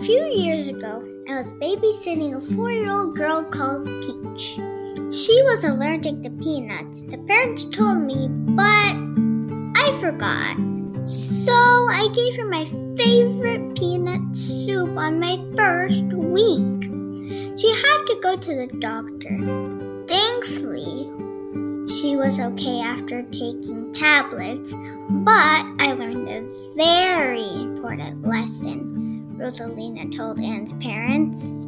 few years ago, I was babysitting a 4-year-old girl called Peach. She was allergic to peanuts. The parents told me, but I forgot. So I gave her my favorite peanut soup on my first week. She had to go to the doctor. Thankfully, she was okay after taking tablets, but I learned a very important lesson, Rosalina told Anne's parents.